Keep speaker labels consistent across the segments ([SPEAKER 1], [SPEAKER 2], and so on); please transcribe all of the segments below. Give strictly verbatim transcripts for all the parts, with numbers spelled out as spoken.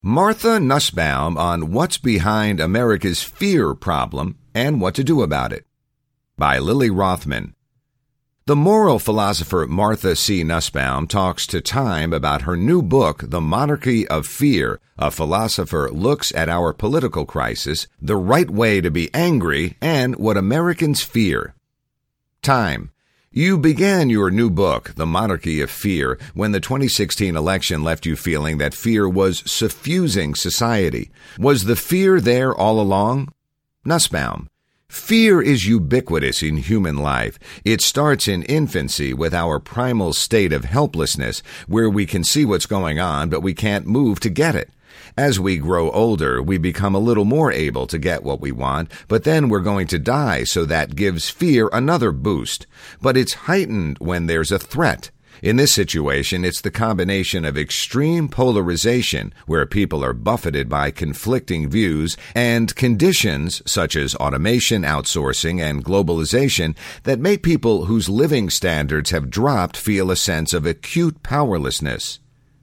[SPEAKER 1] Martha Nussbaum on What's Behind America's Fear Problem and What to Do About It, by Lily Rothman. The moral philosopher Martha C. Nussbaum talks to Time about her new book, The Monarchy of Fear. A philosopher looks at our political crisis, the right way to be angry, and what Americans fear. Time. You began your new book, The Monarchy of Fear, when the twenty sixteen election left you feeling that fear was suffusing society. Was the fear there all along? Nussbaum. Fear is ubiquitous in human life. It starts in infancy with our primal state of helplessness, where we can see what's going on, but we can't move to get it. As we grow older, we become a little more able to get what we want, but then we're going to die, so that gives fear another boost. But it's heightened when there's a threat. In this situation, it's the combination of extreme polarization, where people are buffeted by conflicting views, and conditions such as automation, outsourcing, and globalization that make people whose living standards have dropped feel a sense of acute powerlessness.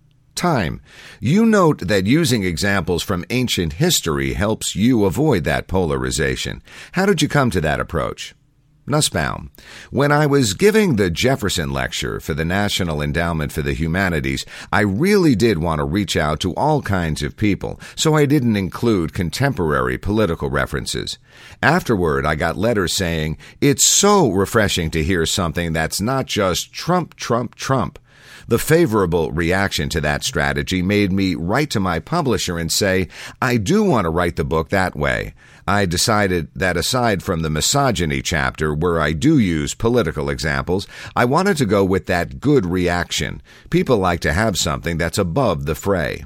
[SPEAKER 1] Time. You note that using examples from ancient history helps you avoid that polarization. How did you come to that approach? Nussbaum. When I was giving the Jefferson Lecture for the National Endowment for the Humanities, I really did want to reach out to all kinds of people, so I didn't include contemporary political references. Afterward, I got letters saying, "It's so refreshing to hear something that's not just Trump, Trump, Trump." The favorable reaction to that strategy made me write to my publisher and say, I do want to write the book that way. I decided that aside from the misogyny chapter, where I do use political examples, I wanted to go with that good reaction. People like to have something that's above the fray.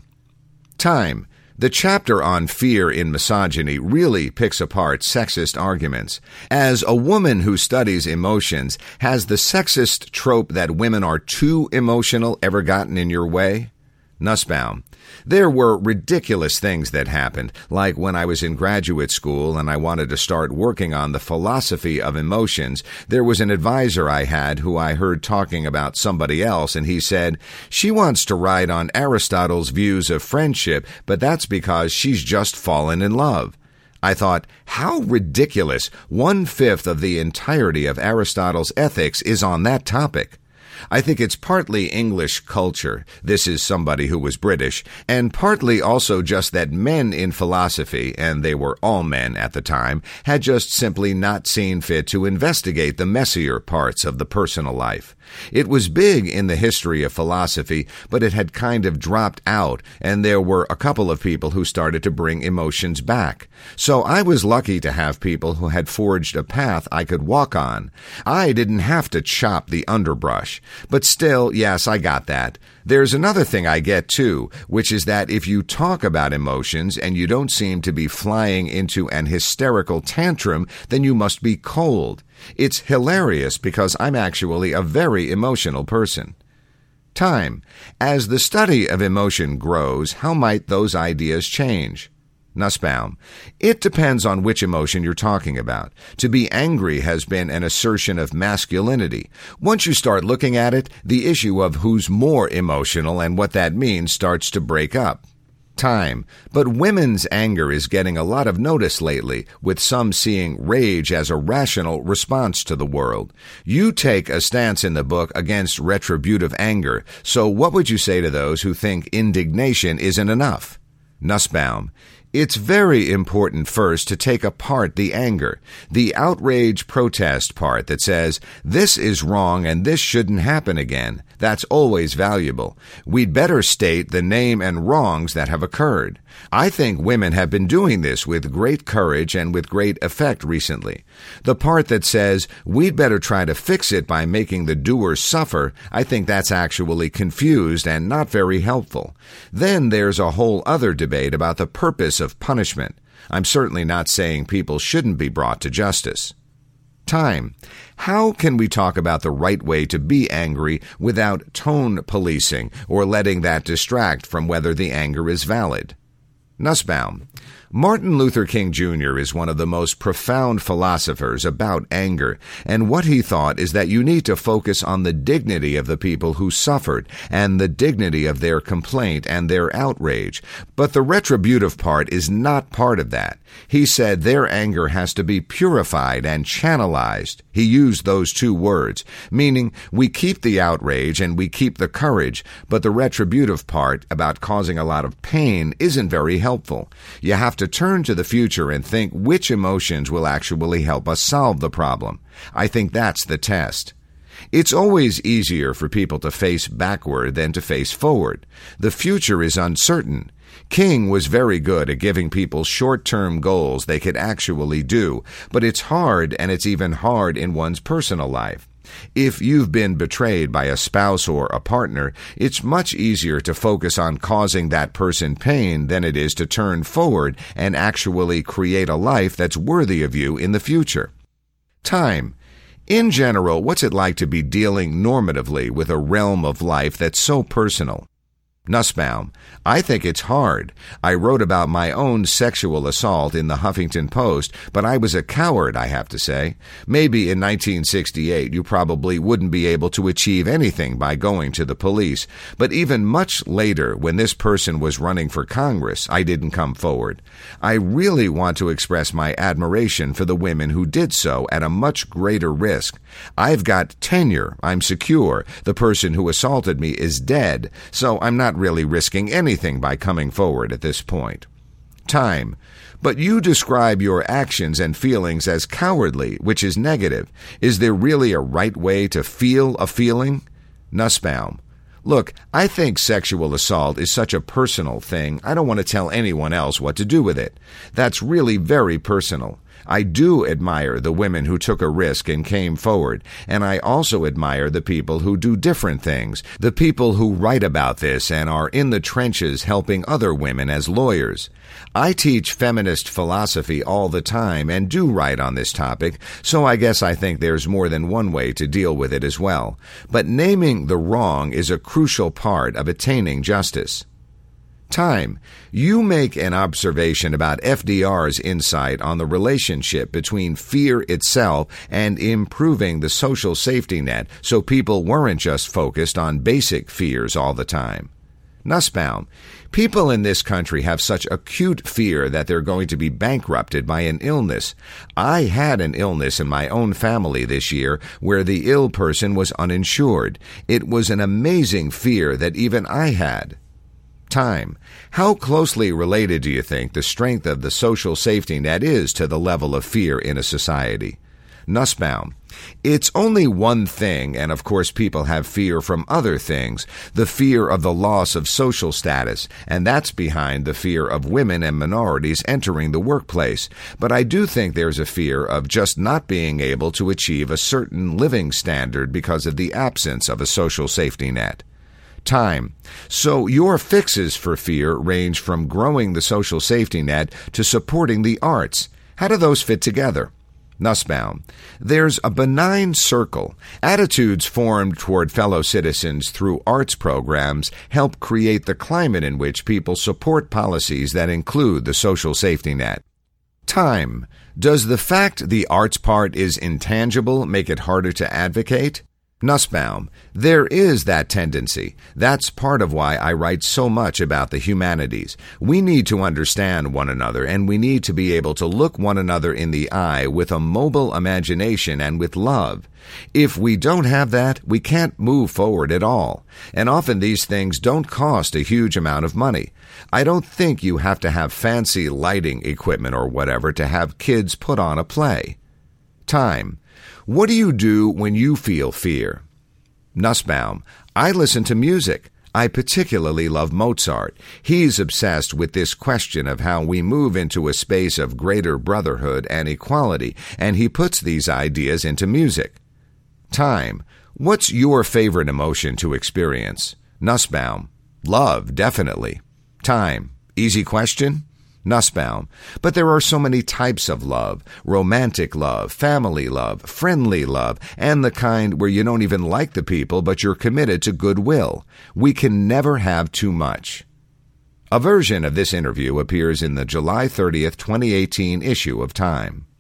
[SPEAKER 1] Time. The chapter on fear in misogyny really picks apart sexist arguments. As a woman who studies emotions, has the sexist trope that women are too emotional ever gotten in your way? Nussbaum. There were ridiculous things that happened, like when I was in graduate school and I wanted to start working on the philosophy of emotions. There was an advisor I had who I heard talking about somebody else, and he said, she wants to write on Aristotle's views of friendship, but that's because she's just fallen in love. I thought, how ridiculous. One-fifth of the entirety of Aristotle's Ethics is on that topic. I think it's partly English culture, this is somebody who was British, and partly also just that men in philosophy, and they were all men at the time, had just simply not seen fit to investigate the messier parts of the personal life. It was big in the history of philosophy, but it had kind of dropped out, and there were a couple of people who started to bring emotions back. So I was lucky to have people who had forged a path I could walk on. I didn't have to chop the underbrush. But still, yes, I got that. There's another thing I get, too, which is that if you talk about emotions and you don't seem to be flying into an hysterical tantrum, then you must be cold. It's hilarious because I'm actually a very emotional person. Time. As the study of emotion grows, how might those ideas change? Nussbaum. It depends on which emotion you're talking about. To be angry has been an assertion of masculinity. Once you start looking at it, the issue of who's more emotional and what that means starts to break up. Time. But women's anger is getting a lot of notice lately, with some seeing rage as a rational response to the world. You take a stance in the book against retributive anger, so what would you say to those who think indignation isn't enough? Nussbaum. It's very important first to take apart the anger, the outrage protest part that says, this is wrong and this shouldn't happen again. That's always valuable. We'd better state the name and wrongs that have occurred. I think women have been doing this with great courage and with great effect recently. The part that says, we'd better try to fix it by making the doer suffer, I think that's actually confused and not very helpful. Then there's a whole other debate about the purpose of punishment. I'm certainly not saying people shouldn't be brought to justice. Time. How can we talk about the right way to be angry without tone policing or letting that distract from whether the anger is valid? Nussbaum. Martin Luther King Junior is one of the most profound philosophers about anger, and what he thought is that you need to focus on the dignity of the people who suffered and the dignity of their complaint and their outrage. But the retributive part is not part of that. He said their anger has to be purified and channelized. He used those two words, meaning we keep the outrage and we keep the courage, but the retributive part about causing a lot of pain isn't very helpful. You have to turn to the future and think which emotions will actually help us solve the problem. I think that's the test. It's always easier for people to face backward than to face forward. The future is uncertain. King was very good at giving people short-term goals they could actually do, but it's hard, and it's even hard in one's personal life. If you've been betrayed by a spouse or a partner, it's much easier to focus on causing that person pain than it is to turn forward and actually create a life that's worthy of you in the future. Time. In general, what's it like to be dealing normatively with a realm of life that's so personal? Nussbaum. I think it's hard. I wrote about my own sexual assault in the Huffington Post, but I was a coward, I have to say. Maybe in nineteen sixty-eight you probably wouldn't be able to achieve anything by going to the police, but even much later, when this person was running for Congress, I didn't come forward. I really want to express my admiration for the women who did so at a much greater risk. I've got tenure. I'm secure. The person who assaulted me is dead, so I'm not really risking anything by coming forward at this point. Time. But you describe your actions and feelings as cowardly, which is negative. Is there really a right way to feel a feeling? Nussbaum. Look, I think sexual assault is such a personal thing, I don't want to tell anyone else what to do with it. That's really very personal. I do admire the women who took a risk and came forward, and I also admire the people who do different things, the people who write about this and are in the trenches helping other women as lawyers. I teach feminist philosophy all the time and do write on this topic, so I guess I think there's more than one way to deal with it as well. But naming the wrong is a crucial part of attaining justice. Time. You make an observation about F D R's insight on the relationship between fear itself and improving the social safety net so people weren't just focused on basic fears all the time. Nussbaum. People in this country have such acute fear that they're going to be bankrupted by an illness. I had an illness in my own family this year where the ill person was uninsured. It was an amazing fear that even I had. Time. How closely related do you think the strength of the social safety net is to the level of fear in a society? Nussbaum. It's only one thing, and of course people have fear from other things, the fear of the loss of social status, and that's behind the fear of women and minorities entering the workplace. But I do think there's a fear of just not being able to achieve a certain living standard because of the absence of a social safety net. Time. So your fixes for fear range from growing the social safety net to supporting the arts. How do those fit together? Nussbaum. There's a benign circle. Attitudes formed toward fellow citizens through arts programs help create the climate in which people support policies that include the social safety net. Time. Does the fact the arts part is intangible make it harder to advocate? Nussbaum. There is that tendency. That's part of why I write so much about the humanities. We need to understand one another, and we need to be able to look one another in the eye with a mobile imagination and with love. If we don't have that, we can't move forward at all. And often these things don't cost a huge amount of money. I don't think you have to have fancy lighting equipment or whatever to have kids put on a play. Time. What do you do when you feel fear? Nussbaum. I listen to music. I particularly love Mozart. He's obsessed with this question of how we move into a space of greater brotherhood and equality, and he puts these ideas into music. Time. What's your favorite emotion to experience? Nussbaum. Love, definitely. Time. Easy question? Nussbaum. But there are so many types of love: romantic love, family love, friendly love, and the kind where you don't even like the people but you're committed to goodwill. We can never have too much. A version of this interview appears in the July thirtieth, twenty eighteen issue of Time.